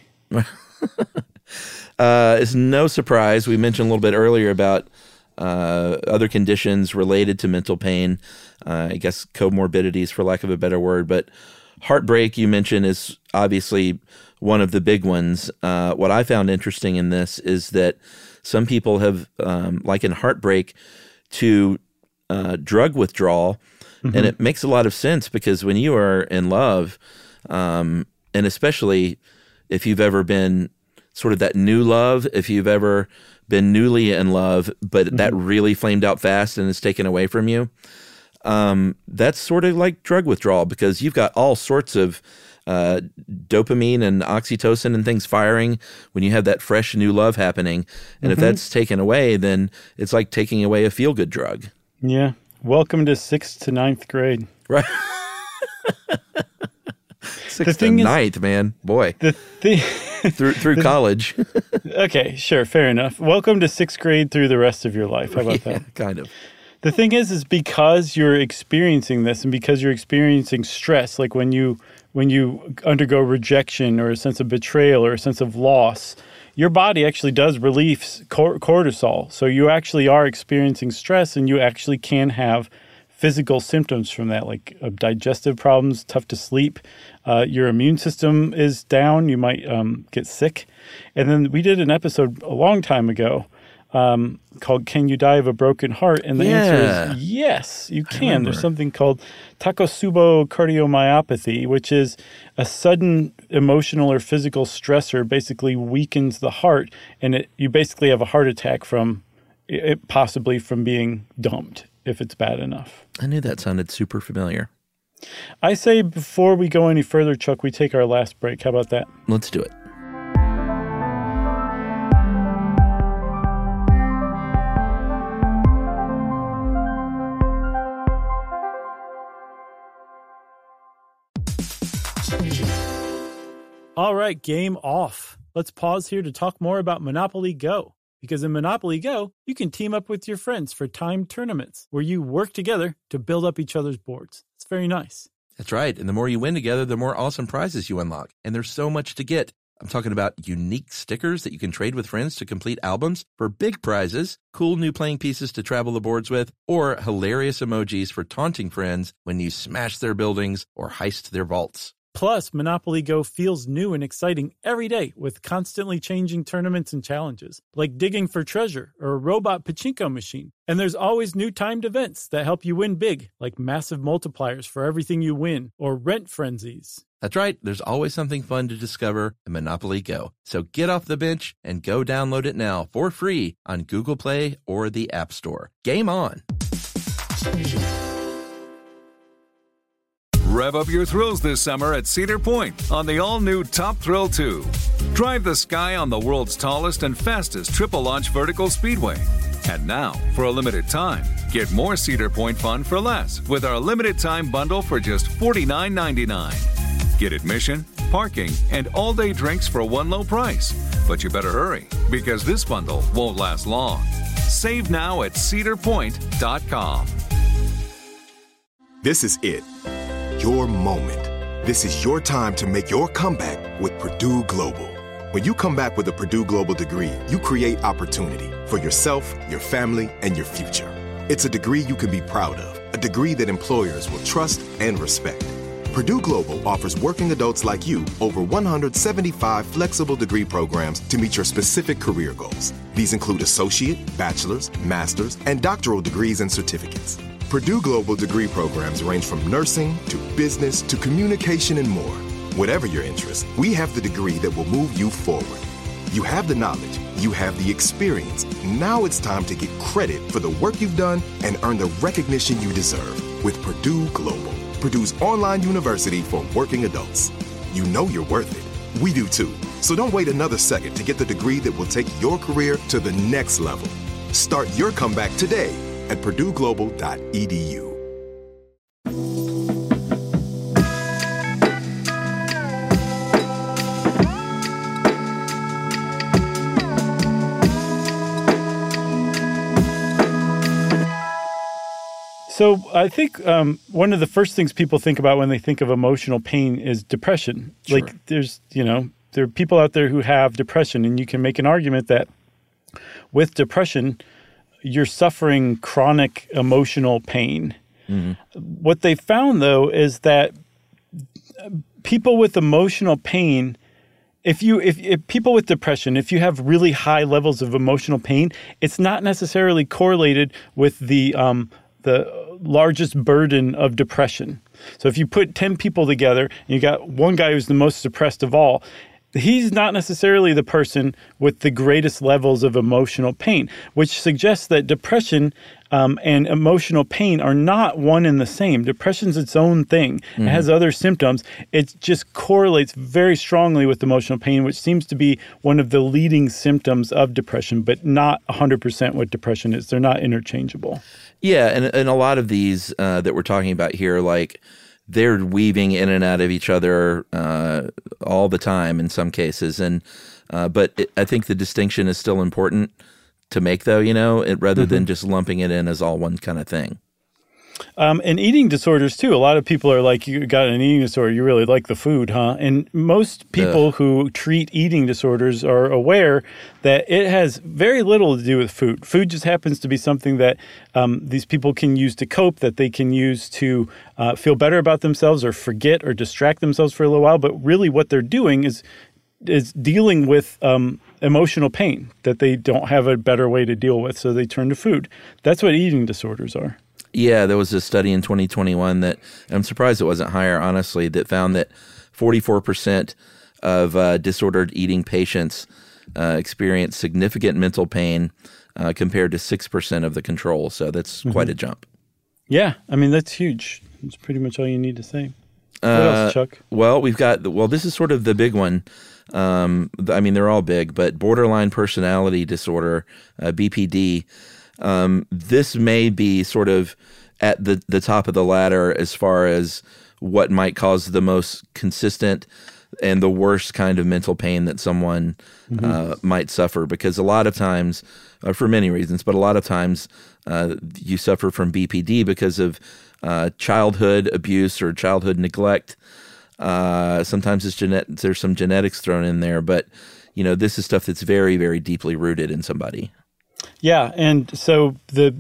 Speaker 6: It's no surprise. We mentioned a little bit earlier about other conditions related to mental pain. I guess comorbidities, for lack of a better word. But heartbreak, you mentioned, is obviously one of the big ones. What I found interesting in this is that some people have likened heartbreak to drug withdrawal. And it makes a lot of sense because when you are in love, and especially if you've ever been sort of that new love, if you've ever been newly in love, but that really flamed out fast and is taken away from you, that's sort of like drug withdrawal because you've got all sorts of dopamine and oxytocin and things firing when you have that fresh new love happening. And if that's taken away, then it's like taking away a feel-good drug.
Speaker 5: Yeah. Welcome to 6th to 9th grade.
Speaker 6: Right. 6th to 9th, man. Boy.
Speaker 5: The
Speaker 6: through college.
Speaker 5: Okay, sure, fair enough. Welcome to 6th grade through the rest of your life. How about that?
Speaker 6: Kind of.
Speaker 5: The thing is because you're experiencing this and because you're experiencing stress, like when you undergo rejection or a sense of betrayal or a sense of loss, your body actually does release cortisol. So you actually are experiencing stress and you actually can have physical symptoms from that, like digestive problems, tough to sleep. Your immune system is down. You might get sick. And then we did an episode a long time ago called Can You Die of a Broken Heart? And the answer is yes, you can. There's something called Takotsubo cardiomyopathy, which is a sudden emotional or physical stressor basically weakens the heart, and you basically have a heart attack from it, possibly from being dumped if it's bad enough.
Speaker 6: I knew that sounded super familiar.
Speaker 5: I say before we go any further, Chuck, we take our last break. How about that?
Speaker 6: Let's do it.
Speaker 5: All right, game off. Let's pause here to talk more about Monopoly Go. Because in Monopoly Go, you can team up with your friends for timed tournaments where you work together to build up each other's boards. It's very nice.
Speaker 7: That's right. And the more you win together, the more awesome prizes you unlock. And there's so much to get. I'm talking about unique stickers that you can trade with friends to complete albums for big prizes, cool new playing pieces to travel the boards with, or hilarious emojis for taunting friends when you smash their buildings or heist their vaults.
Speaker 5: Plus, Monopoly Go feels new and exciting every day with constantly changing tournaments and challenges, like digging for treasure or a robot pachinko machine. And there's always new timed events that help you win big, like massive multipliers for everything you win or rent frenzies.
Speaker 7: That's right. There's always something fun to discover in Monopoly Go. So get off the bench and go download it now for free on Google Play or the App Store. Game on!
Speaker 8: Rev up your thrills this summer at Cedar Point on the all-new Top Thrill 2. Drive the sky on the world's tallest and fastest triple-launch vertical speedway. And now, for a limited time, get more Cedar Point fun for less with our limited-time bundle for just $49.99. Get admission, parking, and all-day drinks for one low price. But you better hurry, because this bundle won't last long. Save now at cedarpoint.com.
Speaker 9: This is it. Your moment. This is your time to make your comeback with Purdue Global. When you come back with a Purdue Global degree, you create opportunity for yourself, your family, and your future. It's a degree you can be proud of, a degree that employers will trust and respect. Purdue Global offers working adults like you over 175 flexible degree programs to meet your specific career goals. These include associate, bachelor's, master's, and doctoral degrees and certificates. Purdue Global degree programs range from nursing to business to communication and more. Whatever your interest, we have the degree that will move you forward. You have the knowledge, you have the experience. Now it's time to get credit for the work you've done and earn the recognition you deserve with Purdue Global, Purdue's online university for working adults. You know you're worth it. We do too. So don't wait another second to get the degree that will take your career to the next level. Start your comeback today at purdueglobal.edu.
Speaker 5: So I think one of the first things people think about when they think of emotional pain is depression.
Speaker 6: Sure.
Speaker 5: Like there are people out there who have depression, and you can make an argument that with depression, you're suffering chronic emotional pain. Mm-hmm. What they found, though, is that people with emotional pain, if people with depression, if you have really high levels of emotional pain, it's not necessarily correlated with the largest burden of depression. So if you put 10 people together and you got one guy who's the most depressed of all, he's not necessarily the person with the greatest levels of emotional pain, which suggests that depression and emotional pain are not one and the same. Depression's its own thing. Mm-hmm. It has other symptoms. It just correlates very strongly with emotional pain, which seems to be one of the leading symptoms of depression, but not 100% what depression is. They're not interchangeable.
Speaker 6: Yeah, and a lot of these that we're talking about here, like they're weaving in and out of each other all the time in some cases. And but I think the distinction is still important to make, though, rather than just lumping it in as all one kind of thing.
Speaker 5: And eating disorders, too. A lot of people are like, you got an eating disorder, you really like the food, huh? And most people who treat eating disorders are aware that it has very little to do with food. Food just happens to be something that these people can use to cope, that they can use to feel better about themselves or forget or distract themselves for a little while. But really what they're doing is dealing with emotional pain that they don't have a better way to deal with, so they turn to food. That's what eating disorders are.
Speaker 6: Yeah, there was a study in 2021 that, I'm surprised it wasn't higher, honestly, that found that 44% of disordered eating patients experience significant mental pain compared to 6% of the control. So that's quite a jump.
Speaker 5: Yeah, I mean, that's huge. That's pretty much all you need to say. What else, Chuck?
Speaker 6: Well, this is sort of the big one. I mean, they're all big, but borderline personality disorder, BPD. This may be sort of at the top of the ladder as far as what might cause the most consistent and the worst kind of mental pain that someone might suffer. Because a lot of times, for many reasons, but a lot of times you suffer from BPD because of childhood abuse or childhood neglect. Sometimes there's some genetics thrown in there, but this is stuff that's very, very deeply rooted in somebody.
Speaker 5: Yeah, and so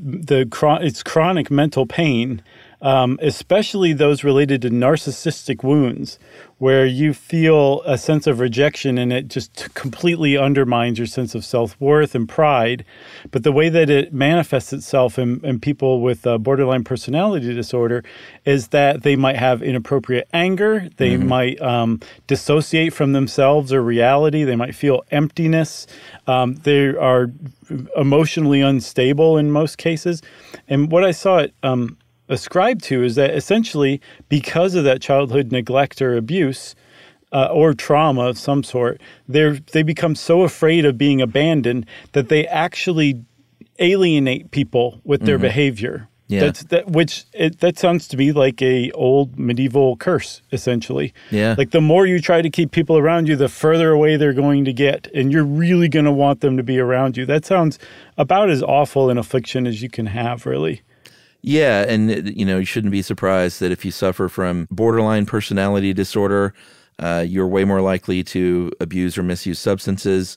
Speaker 5: it's chronic mental pain, especially those related to narcissistic wounds, where you feel a sense of rejection and it just completely undermines your sense of self-worth and pride. But the way that it manifests itself in people with borderline personality disorder is that they might have inappropriate anger, they might dissociate from themselves or reality, they might feel emptiness, they are emotionally unstable in most cases. And what I saw it ascribed to is that essentially because of that childhood neglect or abuse or trauma of some sort, they become so afraid of being abandoned that they actually alienate people with their behavior.
Speaker 6: Yeah.
Speaker 5: That sounds to me like a old medieval curse, essentially.
Speaker 6: Yeah.
Speaker 5: Like the more you try to keep people around you, the further away they're going to get, and you're really going to want them to be around you. That sounds about as awful an affliction as you can have, really.
Speaker 6: Yeah, and you shouldn't be surprised that if you suffer from borderline personality disorder, you're way more likely to abuse or misuse substances,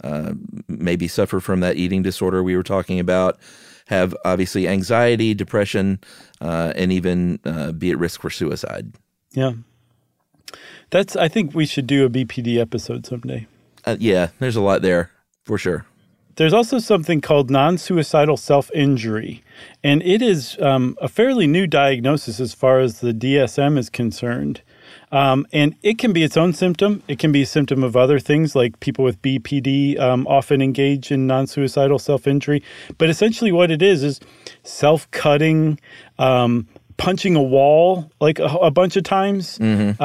Speaker 6: maybe suffer from that eating disorder we were talking about, have obviously anxiety, depression, and even be at risk for suicide.
Speaker 5: Yeah. I think we should do a BPD episode someday.
Speaker 6: Yeah, there's a lot there, for sure.
Speaker 5: There's also something called non-suicidal self-injury, and it is a fairly new diagnosis as far as the DSM is concerned. And it can be its own symptom. It can be a symptom of other things, like people with BPD often engage in non-suicidal self-injury. But essentially what it is self-cutting, punching a wall like a bunch of times.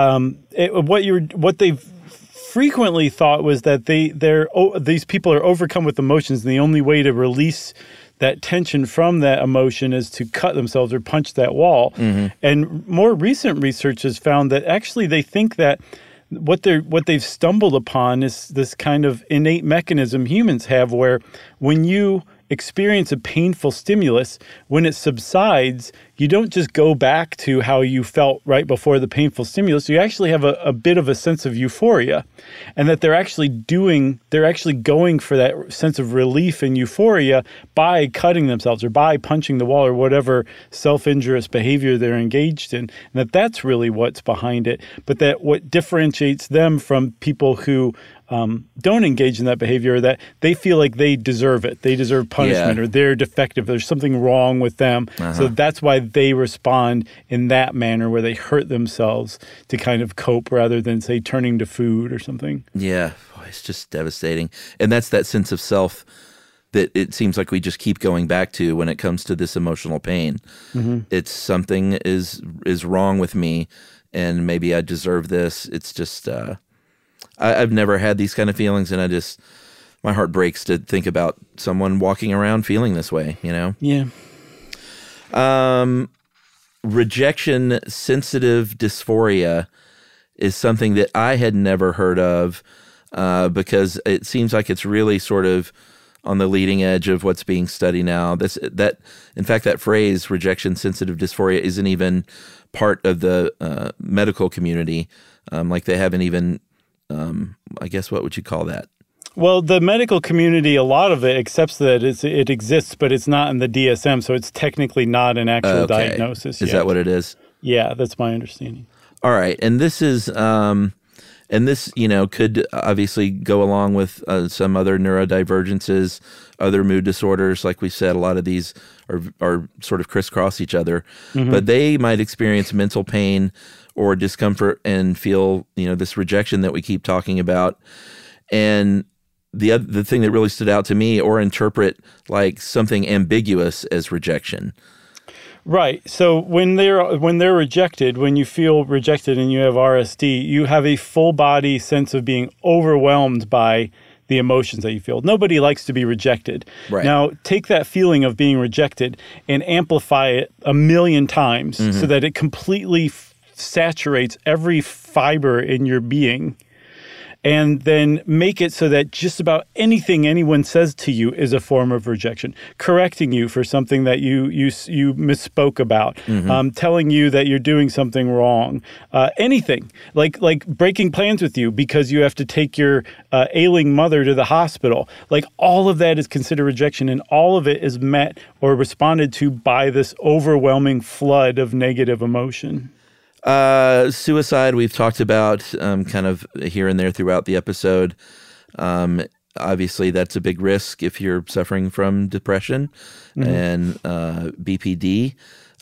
Speaker 5: What they've frequently thought was that these people are overcome with emotions, and the only way to release that tension from that emotion is to cut themselves or punch that wall. And more recent research has found that actually they think that what they've stumbled upon is this kind of innate mechanism humans have, where when you experience a painful stimulus, when it subsides, you don't just go back to how you felt right before the painful stimulus. You actually have a bit of a sense of euphoria, and that they're actually going for that sense of relief and euphoria by cutting themselves or by punching the wall or whatever self-injurious behavior they're engaged in. And that's really what's behind it. But that what differentiates them from people who don't engage in that behavior, that they feel like they deserve it. They deserve punishment, or they're defective. There's something wrong with them. So that's why they respond in that manner, where they hurt themselves to kind of cope rather than, say, turning to food or something. Yeah,
Speaker 6: boy, it's just devastating. And that's that sense of self that it seems like we just keep going back to when it comes to this emotional pain. It's something is wrong with me, and maybe I deserve this. It's just... I've never had these kind of feelings, and my heart breaks to think about someone walking around feeling this way,
Speaker 5: Yeah.
Speaker 6: rejection sensitive dysphoria is something that I had never heard of because it seems like it's really sort of on the leading edge of what's being studied now. In fact, that phrase, rejection sensitive dysphoria, isn't even part of the medical community. Like they haven't even, I guess, what would you call that?
Speaker 5: Well, the medical community, a lot of it accepts that it exists, but it's not in the DSM, so it's technically not an actual diagnosis yet.
Speaker 6: Is that what it is?
Speaker 5: Yeah, that's my understanding.
Speaker 6: All right, and this is, could obviously go along with some other neurodivergences, other mood disorders. Like we said, a lot of these are sort of crisscross each other, but they might experience mental pain or discomfort and feel, this rejection that we keep talking about. And the thing that really stood out to me, or interpret like something ambiguous as rejection.
Speaker 5: Right. So when they're rejected, when you feel rejected and you have RSD, you have a full body sense of being overwhelmed by the emotions that you feel. Nobody likes to be rejected.
Speaker 6: Right.
Speaker 5: Now, take that feeling of being rejected and amplify it 1,000,000 times so that it completely saturates every fiber in your being. And then make it so that just about anything anyone says to you is a form of rejection. Correcting you for something that you misspoke about, telling you that you're doing something wrong, anything like breaking plans with you because you have to take your ailing mother to the hospital. Like all of that is considered rejection, and all of it is met or responded to by this overwhelming flood of negative emotion.
Speaker 6: Suicide, we've talked about kind of here and there throughout the episode. Obviously, that's a big risk if you're suffering from depression and BPD.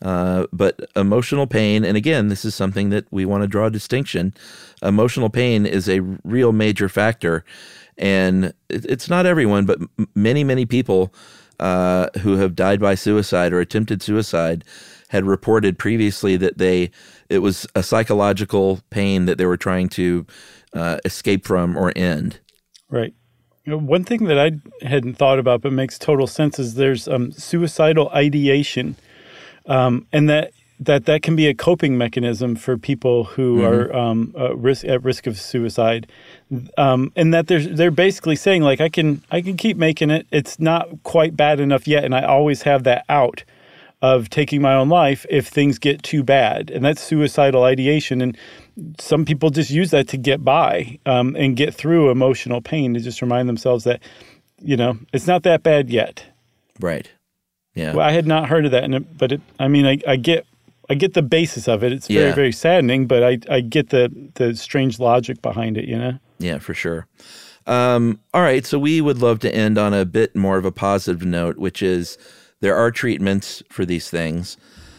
Speaker 6: But emotional pain, and again, this is something that we want to draw a distinction. Emotional pain is a real major factor. And it's not everyone, but many, many people who have died by suicide or attempted suicide had reported previously that it was a psychological pain that they were trying to escape from or end.
Speaker 5: Right. One thing that I hadn't thought about but makes total sense is there's suicidal ideation, and that can be a coping mechanism for people who are at risk of suicide, and that they're basically saying like I can keep making it. It's not quite bad enough yet, and I always have that out of taking my own life if things get too bad. And that's suicidal ideation. And some people just use that to get by and get through emotional pain, to just remind themselves that, it's not that bad yet.
Speaker 6: Right. Yeah.
Speaker 5: Well, I had not heard of that, I get the basis of it. It's very, very saddening, but I get the strange logic behind it,
Speaker 6: Yeah, for sure. All right. So we would love to end on a bit more of a positive note, which is, there are treatments for these things.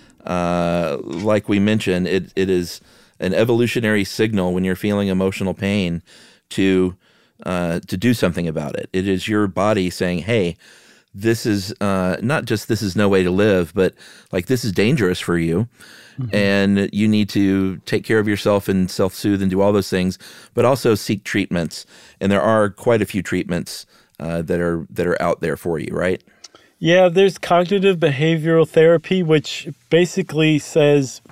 Speaker 6: Like we mentioned, it is an evolutionary signal when you're feeling emotional pain to do something about it. It is your body saying, hey, this is not just this is no way to live, but like this is dangerous for you. And you need to take care of yourself and self-soothe and do all those things, but also seek treatments. And there are quite a few treatments that are out there for you, right?
Speaker 5: Yeah, there's cognitive behavioral therapy, which basically says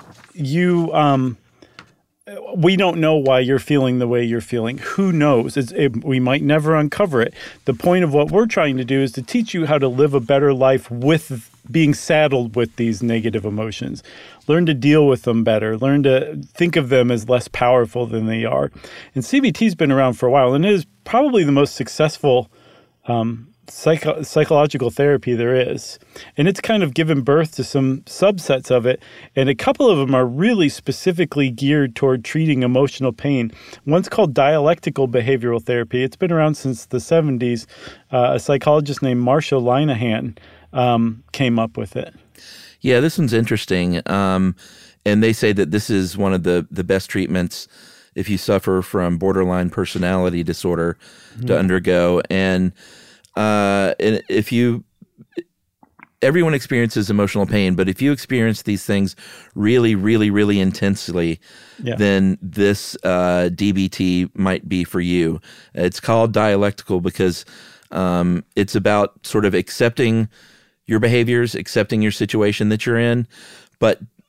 Speaker 5: we don't know why you're feeling the way you're feeling. Who knows? We might never uncover it. The point of what we're trying to do is to teach you how to live a better life with being saddled with these negative emotions. Learn to deal with them better. Learn to think of them as less powerful than they are. And CBT's been around for a while, and it is probably the most successful psychological therapy there is. And it's kind of given birth to some subsets of it. And a couple of them are really specifically geared toward treating emotional pain. One's called dialectical behavioral therapy. It's been around since the 70s. A psychologist named Marsha Linehan came up with it.
Speaker 6: Yeah, this one's interesting. And they say that this is one of the best treatments if you suffer from borderline personality disorder to undergo. And if everyone experiences emotional pain, but if you experience these things really, really, really intensely, then this DBT might be for you. It's called dialectical because it's about sort of accepting your behaviors, accepting your situation that you're in, but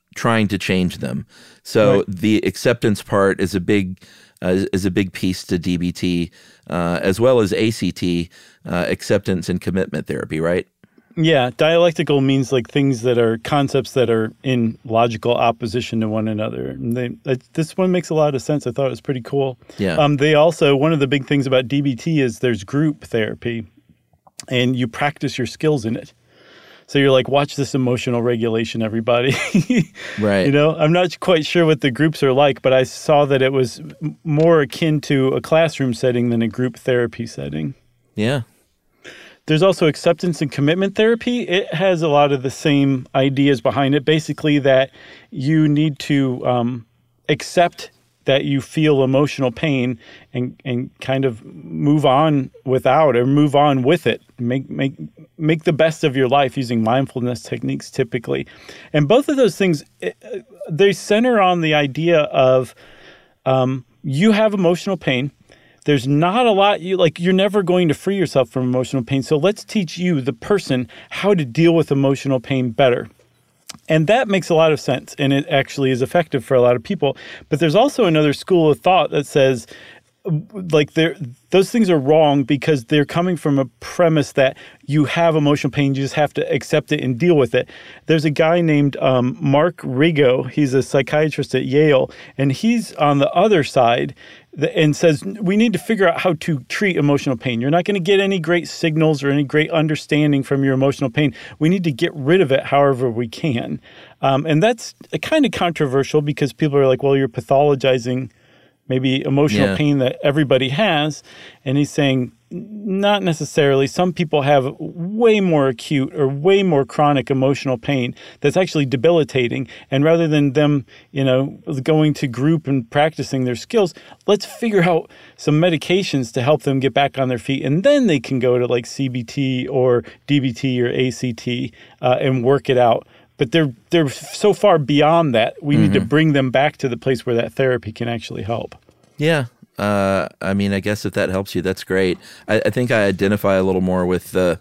Speaker 6: trying to change them. So
Speaker 5: Right.
Speaker 6: the acceptance part is a big piece to DBT, as well as ACT, acceptance and commitment therapy, right?
Speaker 5: Yeah, dialectical means like things that are concepts that are in logical opposition to one another. And this one makes a lot of sense. I thought it was pretty cool.
Speaker 6: Yeah.
Speaker 5: They also, one of the big things about DBT is there's group therapy, and you practice your skills in it. So you're like, watch this emotional regulation, everybody.
Speaker 6: Right.
Speaker 5: You know, I'm not quite sure what the groups are like, but I saw that it was more akin to a classroom setting than a group therapy setting.
Speaker 6: Yeah.
Speaker 5: There's also acceptance and commitment therapy. It has a lot of the same ideas behind it. Basically, that you need to accept that you feel emotional pain and kind of move on without or move on with it. Make the best of your life using mindfulness techniques typically. And both of those things, they center on the idea of you have emotional pain. There's not a lot you're never going to free yourself from emotional pain. So let's teach you, the person, how to deal with emotional pain better. And that makes a lot of sense, and it actually is effective for a lot of people. But there's also another school of thought that says, like, those things are wrong because they're coming from a premise that you have emotional pain, you just have to accept it and deal with it. There's a guy named Mark Rigo. He's a psychiatrist at Yale, and he's on the other side and says we need to figure out how to treat emotional pain. You're not going to get any great signals or any great understanding from your emotional pain. We need to get rid of it however we can. And that's kind of controversial because people are like, well, you're pathologizing maybe emotional pain that everybody has. And he's saying, not necessarily. Some people have way more acute or way more chronic emotional pain that's actually debilitating. And rather than them, going to group and practicing their skills, let's figure out some medications to help them get back on their feet. And then they can go to like CBT or DBT or ACT and work it out. But they're so far beyond that. We need to bring them back to the place where that therapy can actually help.
Speaker 6: Yeah. I mean, I guess if that helps you, that's great. I think I identify a little more with the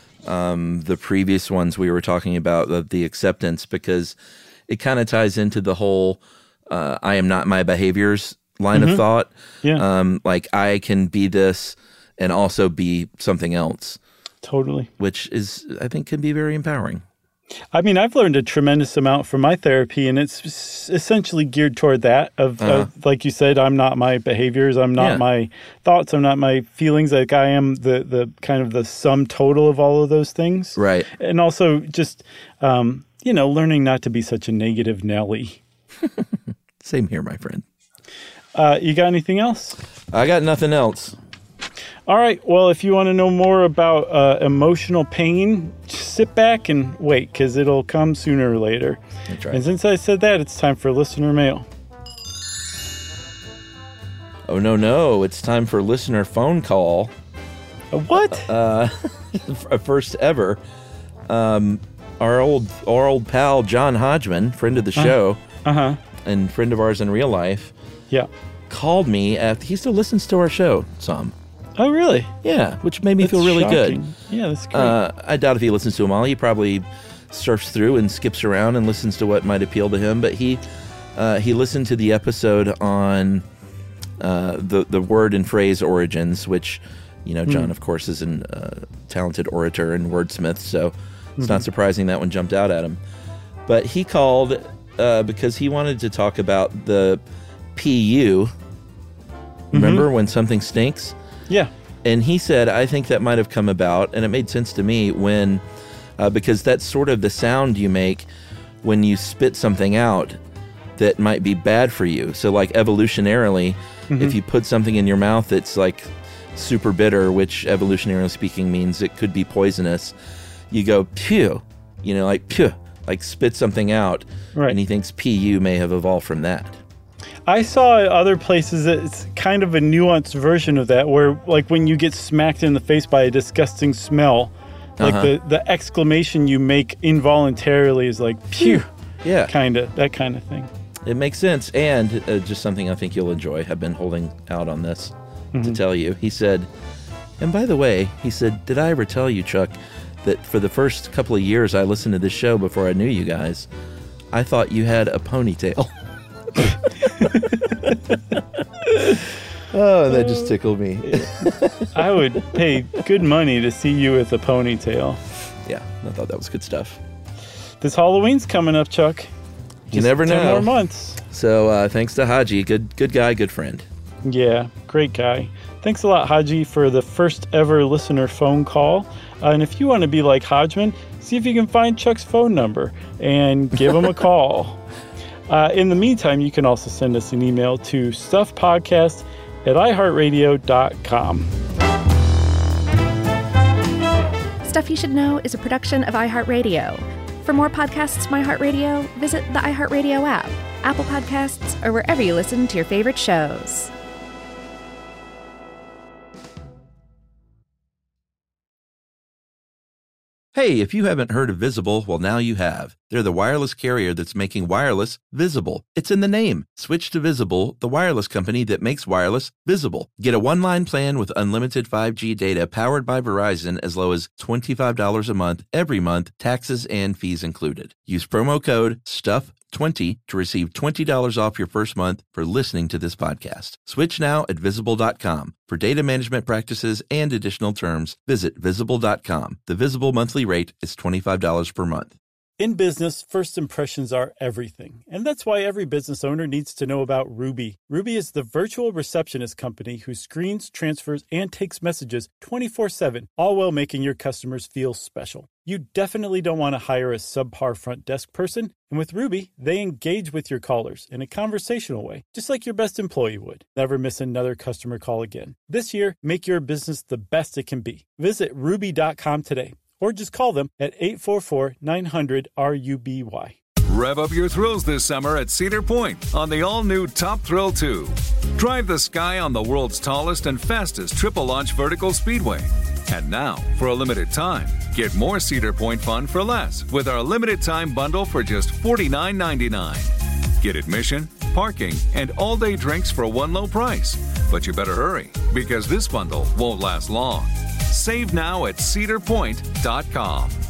Speaker 6: previous ones we were talking about, the acceptance, because it kind of ties into the whole I am not my behaviors line of thought.
Speaker 5: Yeah.
Speaker 6: Like I can be this and also be something else.
Speaker 5: Totally.
Speaker 6: Which is, I think, can be very empowering.
Speaker 5: I mean, I've learned a tremendous amount from my therapy, and it's essentially geared toward that of like you said, I'm not my behaviors, I'm not my thoughts, I'm not my feelings. Like I am the kind of the sum total of all of those things.
Speaker 6: Right.
Speaker 5: And also just, learning not to be such a negative Nelly.
Speaker 6: Same here, my friend.
Speaker 5: You got anything else?
Speaker 6: I got nothing else.
Speaker 5: All right. Well, if you want to know more about emotional pain, just sit back and wait, because it'll come sooner or later.
Speaker 6: That's right.
Speaker 5: And since I said that, it's time for listener mail.
Speaker 6: Oh, no. It's time for listener phone call.
Speaker 5: What?
Speaker 6: First ever. Our old pal, John Hodgman, friend of the show, and friend of ours in real life, called me after he still listens to our show some.
Speaker 5: Oh, really?
Speaker 6: Yeah, which made me
Speaker 5: That's
Speaker 6: feel really
Speaker 5: shocking.
Speaker 6: good.
Speaker 5: Yeah, that's great.
Speaker 6: I doubt if he listens to them all. He probably surfs through and skips around and listens to what might appeal to him. But he listened to the episode on the word and phrase origins, which, John, of course, is a talented orator and wordsmith. So it's not surprising that one jumped out at him. But he called because he wanted to talk about the PU. Remember when something stinks?
Speaker 5: Yeah.
Speaker 6: And he said, I think that might have come about, and it made sense to me when, because that's sort of the sound you make when you spit something out that might be bad for you. So like evolutionarily, if you put something in your mouth that's like super bitter, which evolutionarily speaking means it could be poisonous, you go, pew, like spit something out.
Speaker 5: Right.
Speaker 6: And he thinks PU may have evolved from that.
Speaker 5: I saw at other places that it's kind of a nuanced version of that, where like when you get smacked in the face by a disgusting smell, like the exclamation you make involuntarily is like pew, that kind of thing.
Speaker 6: It makes sense, and just something I think you'll enjoy. I've been holding out on this to tell you. He said, and by the way, he said, did I ever tell you, Chuck, that for the first couple of years I listened to this show before I knew you guys, I thought you had a ponytail. Oh, that just tickled me.
Speaker 5: I would pay good money to see you with a ponytail.
Speaker 6: Yeah, I thought that was good stuff.
Speaker 5: This Halloween's coming up, Chuck.
Speaker 6: You never know.
Speaker 5: 10 more months.
Speaker 6: So thanks to Haji. Good guy, good friend.
Speaker 5: Yeah, great guy. Thanks a lot, Haji, for the first ever listener phone call. And if you want to be like Hodgman, see if you can find Chuck's phone number and give him a call. In the meantime, you can also send us an email to stuffpodcast@iheartradio.com.
Speaker 4: Stuff You Should Know is a production of iHeartRadio. For more podcasts from iHeartRadio, visit the iHeartRadio app, Apple Podcasts, or wherever you listen to your favorite shows.
Speaker 7: Hey, if you haven't heard of Visible, well, now you have. They're the wireless carrier that's making wireless visible. It's in the name. Switch to Visible, the wireless company that makes wireless visible. Get a one-line plan with unlimited 5G data powered by Verizon as low as $25 a month, every month, taxes and fees included. Use promo code STUFF20 to receive $20 off your first month for listening to this podcast. Switch now at Visible.com. For data management practices and additional terms, visit Visible.com. The Visible monthly rate is $25 per month.
Speaker 5: In business, first impressions are everything. And that's why every business owner needs to know about Ruby. Ruby is the virtual receptionist company who screens, transfers, and takes messages 24/7, all while making your customers feel special. You definitely don't want to hire a subpar front desk person. And with Ruby, they engage with your callers in a conversational way, just like your best employee would. Never miss another customer call again. This year, make your business the best it can be. Visit Ruby.com today, or just call them at 844-900-RUBY.
Speaker 8: Rev up your thrills this summer at Cedar Point on the all-new Top Thrill 2. Drive the sky on the world's tallest and fastest triple-launch vertical speedway. And now, for a limited time, get more Cedar Point fun for less with our limited-time bundle for just $49.99. Get admission, parking, and all-day drinks for one low price. But you better hurry, because this bundle won't last long. Save now at cedarpoint.com.